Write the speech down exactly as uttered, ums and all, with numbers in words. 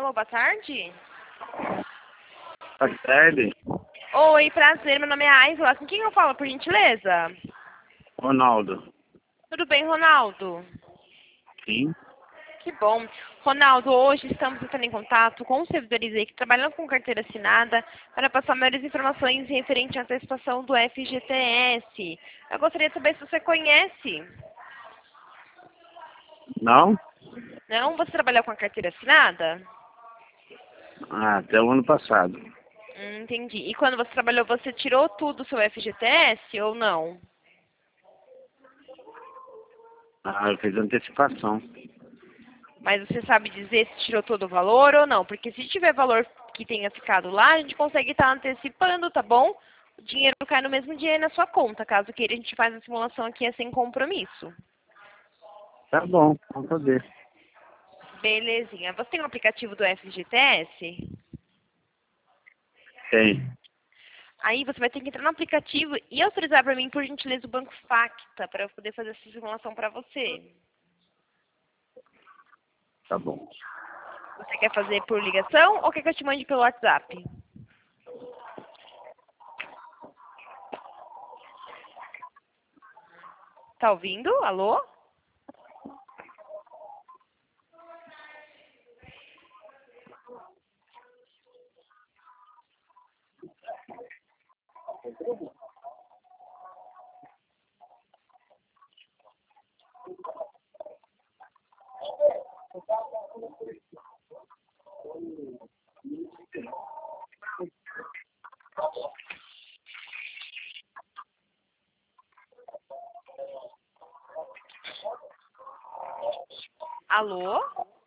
Alô, boa tarde. Boa tarde. Oi, prazer, meu nome é Aisla. Com quem eu falo, por gentileza? Ronaldo. Tudo bem, Ronaldo? Sim. Que bom. Ronaldo, hoje estamos entrando em contato com os servidores aí que trabalham com carteira assinada para passar maiores informações referente à antecipação do F G T S. Eu gostaria de saber se você conhece. Não? Não? Você trabalhou com a carteira assinada? Ah, até o ano passado. Hum, entendi. E quando você trabalhou, você tirou tudo do seu F G T S ou não? Ah, eu fiz antecipação. Mas você sabe dizer se tirou todo o valor ou não? Porque se tiver valor que tenha ficado lá, a gente consegue estar antecipando, tá bom? O dinheiro cai no mesmo dia aí na sua conta. Caso queira, a gente faz a simulação aqui é sem compromisso. Tá bom, vamos fazer. Belezinha. Você tem um aplicativo do F G T S? Tem. Aí você vai ter que entrar no aplicativo e autorizar para mim, por gentileza, o Banco Facta, para eu poder fazer essa simulação para você. Tá bom. Você quer fazer por ligação ou quer que eu te mande pelo WhatsApp? Tá ouvindo? Alô? Alô?